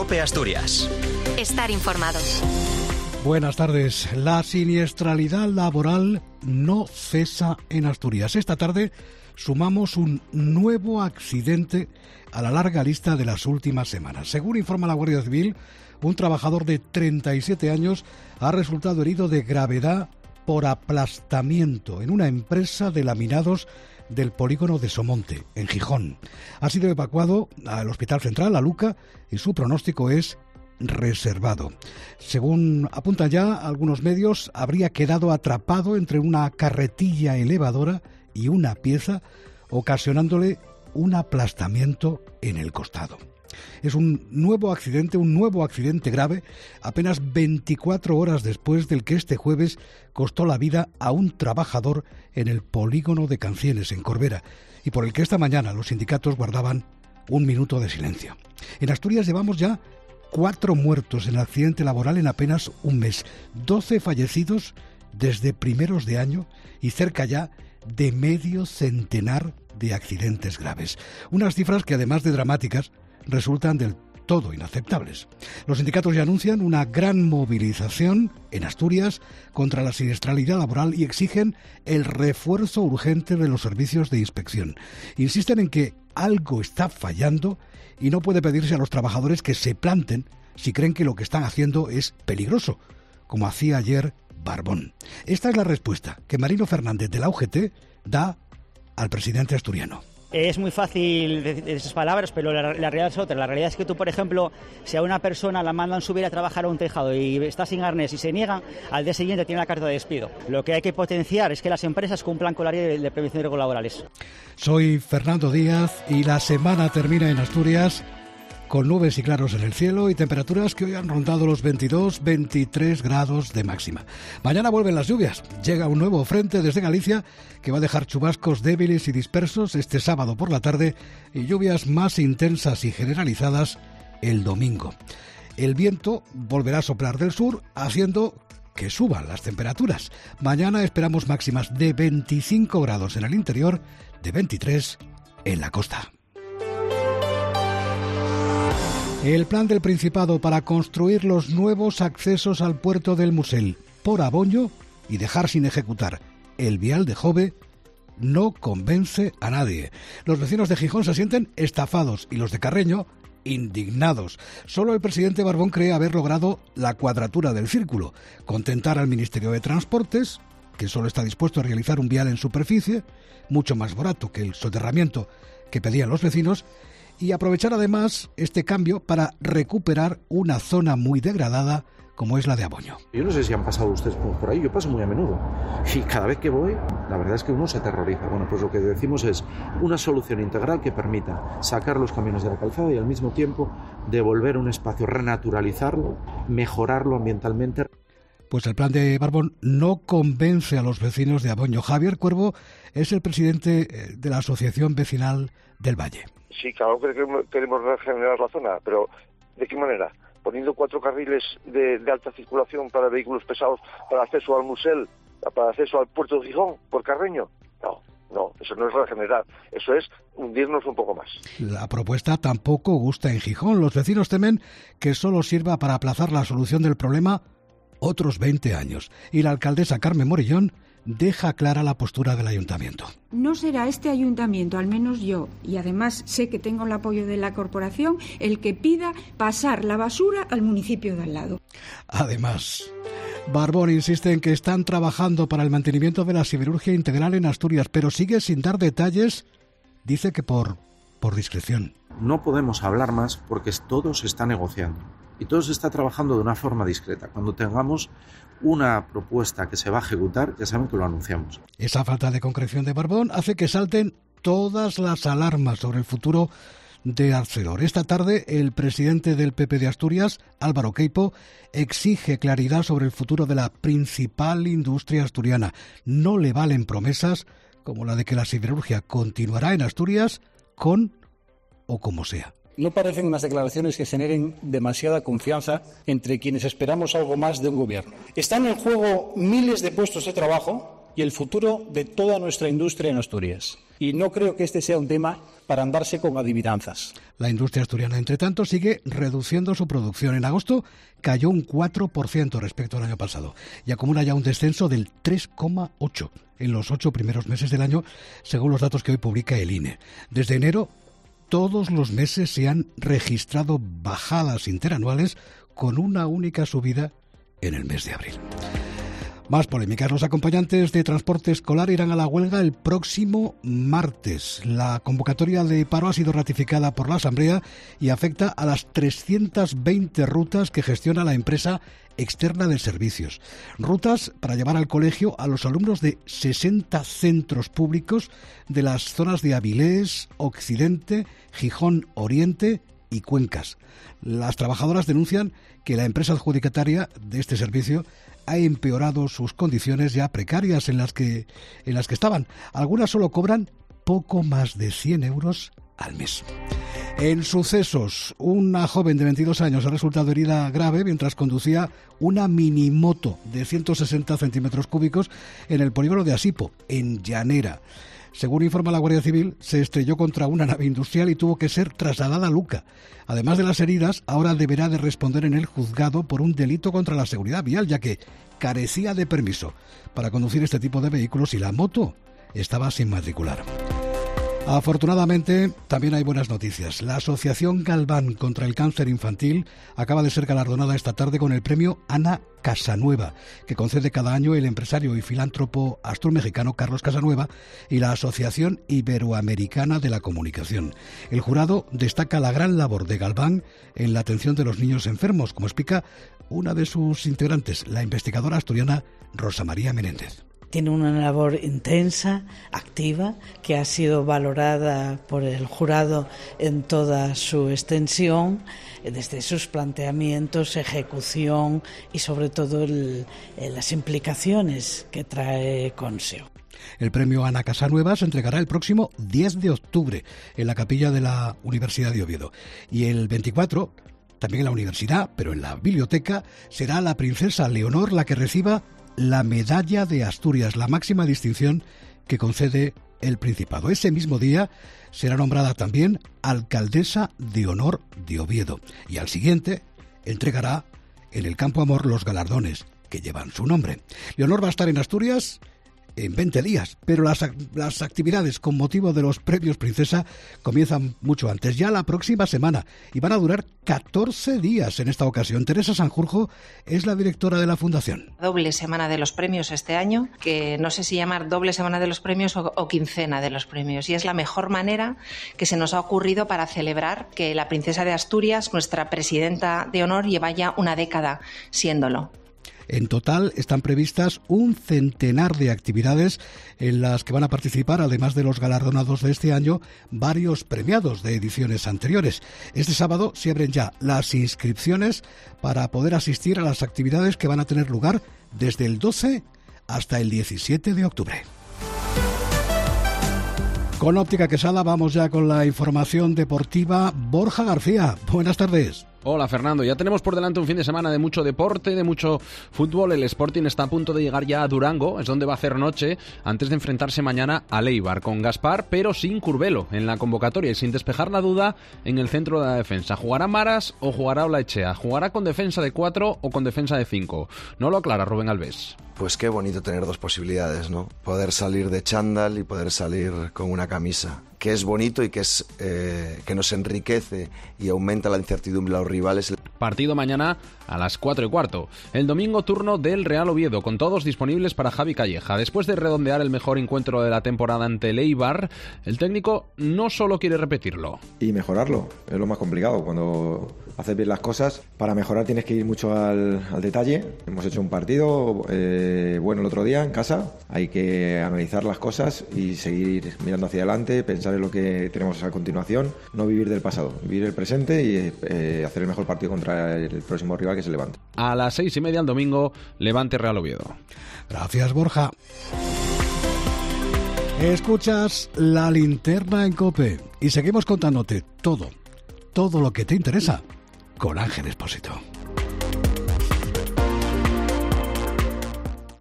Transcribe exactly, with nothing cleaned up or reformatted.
COPE Asturias. Estar informados. Buenas tardes. La siniestralidad laboral no cesa en Asturias. Esta tarde sumamos un nuevo accidente a la larga lista de las últimas semanas. Según informa la Guardia Civil, un trabajador de treinta y siete años ha resultado herido de gravedad por aplastamiento en una empresa de laminados del polígono de Somonte, en Gijón. Ha sido evacuado al Hospital Central, a Luca, y su pronóstico es reservado. Según apuntan ya algunos medios, habría quedado atrapado entre una carretilla elevadora y una pieza, ocasionándole un aplastamiento en el costado. Es un nuevo accidente, un nuevo accidente grave, apenas veinticuatro horas después del que este jueves costó la vida a un trabajador en el polígono de Cancienes, en Corbera, y por el que esta mañana los sindicatos guardaban un minuto de silencio. En Asturias llevamos ya cuatro muertos en el accidente laboral en apenas un mes, doce fallecidos desde primeros de año y cerca ya de medio centenar de accidentes graves. Unas cifras que, además de dramáticas, resultan del todo inaceptables. Los sindicatos ya anuncian una gran movilización en Asturias contra la siniestralidad laboral y exigen el refuerzo urgente de los servicios de inspección. Insisten en que algo está fallando y no puede pedirse a los trabajadores que se planten si creen que lo que están haciendo es peligroso, como hacía ayer Barbón. Esta es la respuesta que Marino Fernández de la U G T da al presidente asturiano. Es muy fácil decir esas palabras, pero la, la realidad es otra. La realidad es que tú, por ejemplo, si a una persona la mandan subir a trabajar a un tejado y está sin arnés y se niegan, al día siguiente tiene la carta de despido. Lo que hay que potenciar es que las empresas cumplan con la ley de prevención de riesgos laborales. Soy Fernando Díaz y la semana termina en Asturias con nubes y claros en el cielo y temperaturas que hoy han rondado los veintidós, veintitrés grados de máxima. Mañana vuelven las lluvias. Llega un nuevo frente desde Galicia que va a dejar chubascos débiles y dispersos este sábado por la tarde y lluvias más intensas y generalizadas el domingo. El viento volverá a soplar del sur, haciendo que suban las temperaturas. Mañana esperamos máximas de veinticinco grados en el interior, de veintitrés en la costa. El plan del Principado para construir los nuevos accesos al puerto del Musel por Aboño y dejar sin ejecutar el vial de Jove no convence a nadie. Los vecinos de Gijón se sienten estafados y los de Carreño indignados. Solo el presidente Barbón cree haber logrado la cuadratura del círculo, contentar al Ministerio de Transportes, que solo está dispuesto a realizar un vial en superficie, mucho más barato que el soterramiento que pedían los vecinos, y aprovechar además este cambio para recuperar una zona muy degradada como es la de Aboño. Yo no sé si han pasado ustedes por ahí, yo paso muy a menudo y cada vez que voy, la verdad es que uno se aterroriza. Bueno, pues lo que decimos es una solución integral que permita sacar los camiones de la calzada y al mismo tiempo devolver un espacio, renaturalizarlo, mejorarlo ambientalmente. Pues el plan de Barbón no convence a los vecinos de Aboño. Javier Cuervo es el presidente de la Asociación Vecinal del Valle. Sí, claro que queremos regenerar la zona, pero ¿de qué manera? Poniendo cuatro carriles de, de alta circulación para vehículos pesados para acceso al Musel, para acceso al puerto de Gijón, por Carreño. No, no, eso no es regenerar, eso es hundirnos un poco más. La propuesta tampoco gusta en Gijón. Los vecinos temen que solo sirva para aplazar la solución del problema otros veinte años. Y la alcaldesa Carmen Morillón deja clara la postura del ayuntamiento. No será este ayuntamiento, al menos yo, y además sé que tengo el apoyo de la corporación, el que pida pasar la basura al municipio de al lado. Además, Barbón insiste en que están trabajando para el mantenimiento de la siderurgia integral en Asturias, pero sigue sin dar detalles, dice que por, por discreción. No podemos hablar más porque todo se está negociando y todo se está trabajando de una forma discreta. Cuando tengamos una propuesta que se va a ejecutar, ya saben que lo anunciamos. Esa falta de concreción de Barbón hace que salten todas las alarmas sobre el futuro de Arcelor. Esta tarde, el presidente del P P de Asturias, Álvaro Queipo, exige claridad sobre el futuro de la principal industria asturiana. No le valen promesas como la de que la siderurgia continuará en Asturias con o como sea. No parecen unas declaraciones que generen demasiada confianza entre quienes esperamos algo más de un gobierno. Están en juego miles de puestos de trabajo y el futuro de toda nuestra industria en Asturias. Y no creo que este sea un tema para andarse con adivinanzas. La industria asturiana, entre tanto, sigue reduciendo su producción. En agosto cayó un cuatro por ciento respecto al año pasado y acumula ya un descenso del tres coma ocho por ciento en los ocho primeros meses del año, según los datos que hoy publica el I N E. Desde enero, todos los meses se han registrado bajadas interanuales con una única subida en el mes de abril. Más polémicas. Los acompañantes de transporte escolar irán a la huelga el próximo martes. La convocatoria de paro ha sido ratificada por la Asamblea y afecta a las trescientas veinte rutas que gestiona la empresa externa de servicios. Rutas para llevar al colegio a los alumnos de sesenta centros públicos de las zonas de Avilés, Occidente, Gijón Oriente y Cuencas. Las trabajadoras denuncian que la empresa adjudicataria de este servicio ha empeorado sus condiciones ya precarias en las que, en las que estaban. Algunas solo cobran poco más de cien euros al mes. En sucesos, una joven de veintidós años ha resultado herida grave mientras conducía una minimoto de ciento sesenta centímetros cúbicos en el polígono de Asipo, en Llanera. Según informa la Guardia Civil, se estrelló contra una nave industrial y tuvo que ser trasladada a Luca. Además de las heridas, ahora deberá de responder en el juzgado por un delito contra la seguridad vial, ya que carecía de permiso para conducir este tipo de vehículos y la moto estaba sin matricular. Afortunadamente, también hay buenas noticias. La Asociación Galván contra el Cáncer Infantil acaba de ser galardonada esta tarde con el premio Ana Casanueva, que concede cada año el empresario y filántropo asturmexicano Carlos Casanueva y la Asociación Iberoamericana de la Comunicación. El jurado destaca la gran labor de Galván en la atención de los niños enfermos, como explica una de sus integrantes, la investigadora asturiana Rosa María Menéndez. Tiene una labor intensa, activa, que ha sido valorada por el jurado en toda su extensión, desde sus planteamientos, ejecución y sobre todo el, las implicaciones que trae consigo. El premio Ana Casanueva se entregará el próximo diez de octubre en la capilla de la Universidad de Oviedo. Y el veinticuatro, también en la universidad, pero en la biblioteca, será la princesa Leonor la que reciba la Medalla de Asturias, la máxima distinción que concede el Principado. Ese mismo día será nombrada también alcaldesa de honor de Oviedo y al siguiente entregará en el Campo Amor los galardones que llevan su nombre. Leonor va a estar en Asturias en veinte días, pero las, las actividades con motivo de los premios Princesa comienzan mucho antes, ya la próxima semana, y van a durar catorce días en esta ocasión. Teresa Sanjurjo es la directora de la Fundación. Doble semana de los premios este año, que no sé si llamar doble semana de los premios o, o quincena de los premios, y es la mejor manera que se nos ha ocurrido para celebrar que la Princesa de Asturias, nuestra presidenta de honor, lleva ya una década siéndolo. En total están previstas un centenar de actividades en las que van a participar, además de los galardonados de este año, varios premiados de ediciones anteriores. Este sábado se abren ya las inscripciones para poder asistir a las actividades que van a tener lugar desde el doce hasta el diecisiete de octubre. Con Óptica Quesada vamos ya con la información deportiva. Borja García, buenas tardes. Hola Fernando, ya tenemos por delante un fin de semana de mucho deporte, de mucho fútbol. El Sporting está a punto de llegar ya a Durango, es donde va a hacer noche, antes de enfrentarse mañana a Eibar, con Gaspar, pero sin Curbelo en la convocatoria y sin despejar la duda en el centro de la defensa. ¿Jugará Maras o jugará Olaechea? ¿Jugará con defensa de cuatro o con defensa de cinco? No lo aclara Rubén Alves. Pues qué bonito tener dos posibilidades, ¿no? Poder salir de chándal y poder salir con una camisa. Que es bonito y que es eh, que nos enriquece y aumenta la incertidumbre a los rivales. Partido mañana a las cuatro y cuarto. El domingo turno del Real Oviedo, con todos disponibles para Javi Calleja. Después de redondear el mejor encuentro de la temporada ante el Eibar, el técnico no solo quiere repetirlo. Y mejorarlo, es lo más complicado. Cuando haces bien las cosas, para mejorar tienes que ir mucho al, al detalle. Hemos hecho un partido eh, bueno el otro día en casa. Hay que analizar las cosas y seguir mirando hacia adelante, pensar en lo que tenemos a continuación, no vivir del pasado, vivir el presente y eh, hacer el mejor partido contra el próximo rival que se Levante. A las seis y media el domingo, Levante Real Oviedo. Gracias, Borja. Escuchas La Linterna en COPE y seguimos contándote todo, todo lo que te interesa con Ángel Expósito.